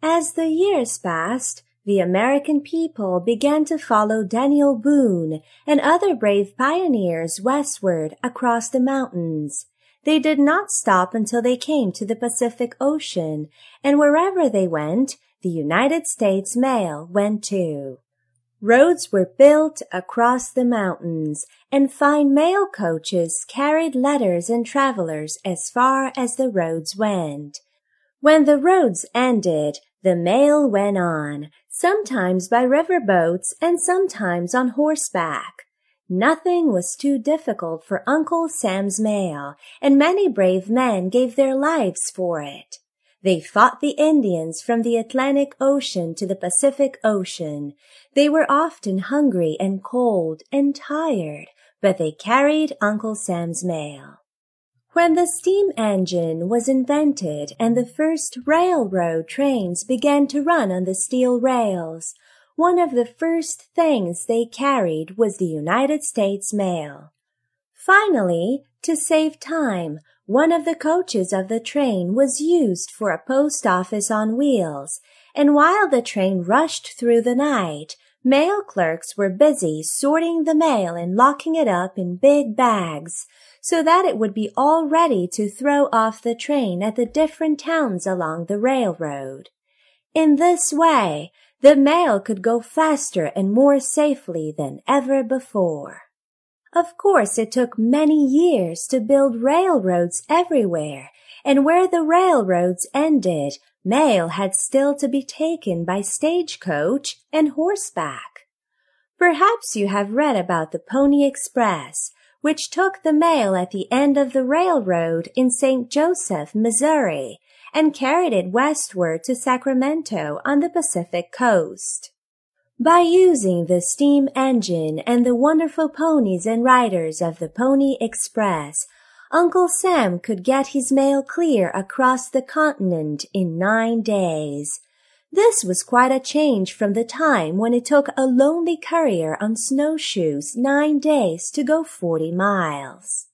As the years passed, the American people began to follow Daniel Boone and other brave pioneers westward across the mountains. They did not stop until they came to the Pacific Ocean, and wherever they went, the United States mail went too. Roads were built across the mountains, and fine mail coaches carried letters and travelers as far as the roads went. When the roads ended, the mail went on, sometimes by river boats and sometimes on horseback. Nothing was too difficult for Uncle Sam's mail, and many brave men gave their lives for it. They fought the Indians from the Atlantic Ocean to the Pacific Ocean. They were often hungry and cold and tired, but they carried Uncle Sam's mail. When the steam engine was invented and the first railroad trains began to run on the steel rails, one of the first things they carried was the United States mail. Finally, to save time, one of the coaches of the train was used for a post office on wheels, and while the train rushed through the night, mail clerks were busy sorting the mail and locking it up in big bags, so that it would be all ready to throw off the train at the different towns along the railroad. In this way, the mail could go faster and more safely than ever before. Of course, it took many years to build railroads everywhere, and where the railroads ended, mail had still to be taken by stagecoach and horseback. Perhaps you have read about the Pony Express, which took the mail at the end of the railroad in St. Joseph, Missouri, and carried it westward to Sacramento on the Pacific coast. By using the steam engine and the wonderful ponies and riders of the Pony Express, Uncle Sam could get his mail clear across the continent in 9 days. This was quite a change from the time when it took a lonely courier on snowshoes 9 days to go 40 miles.